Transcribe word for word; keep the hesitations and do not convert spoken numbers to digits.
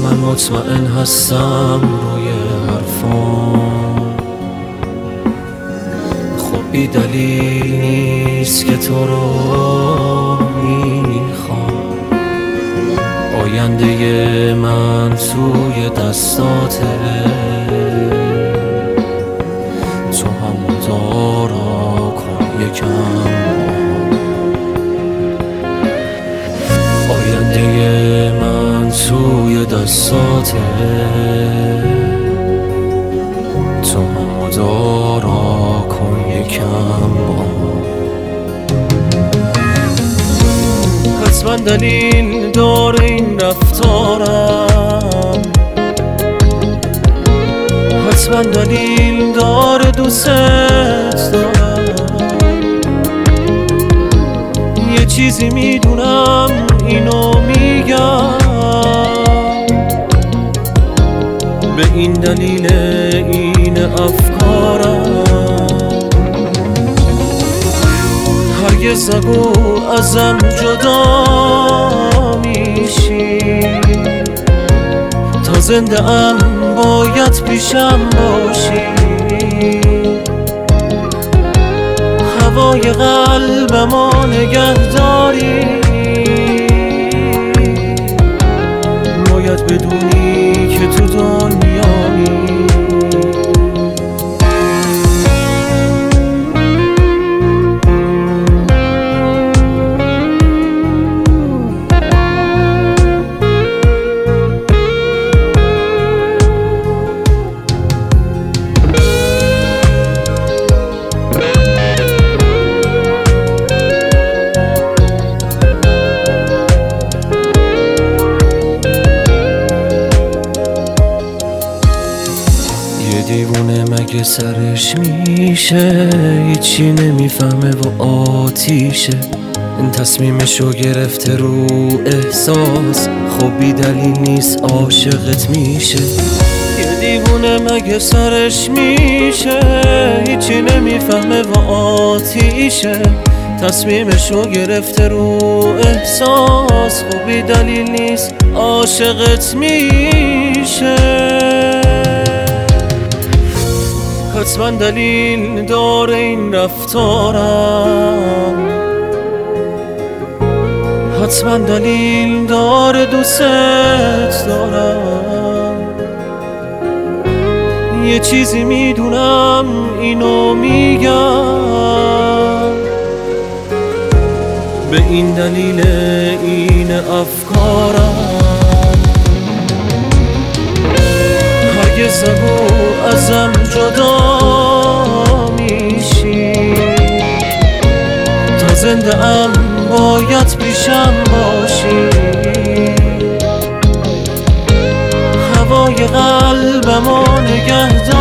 من مطمئن هستم روی حرفام، خب بی دلیل نیست که تو رو میخوام. آینده من توی دستاته، تو هم دارا کن یکم. آینده من توی دستاته، تو هم دارا کن یکم. حتما دلیل داره این رفتارم، حتما دلیل داره دوست دارم. یه چیزی میدونم اینو میگم، به این دلیل این افکارم. هرگز نگو ازم جدا میشی، تا زنده ام باید پیشم باشی. هوای قلبمو نگهداری، باید بدونی که تو دنیایی. دیوونه مگه سرش میشه، هیچی نمیفهمه و آتیشه. این تصمیمشو گرفته رو احساس، خب بی دلیل نیست عاشقت میشه. یه دیوونه مگه سرش میشه، هیچی نمیفهمه و آتیشه. تصمیمشو گرفته رو احساس، خب بی دلیل نیست عاشقت میشه. حتما دلیل داره این رفتارم، حتما دلیل داره دوست دارم. یه چیزی میدونم اینو میگم، به این دلیل این افکارم. هرگز نگو ازم جدا میشی، تا زنده ام باید پیشم باشی. هوای قلبمو نگهدار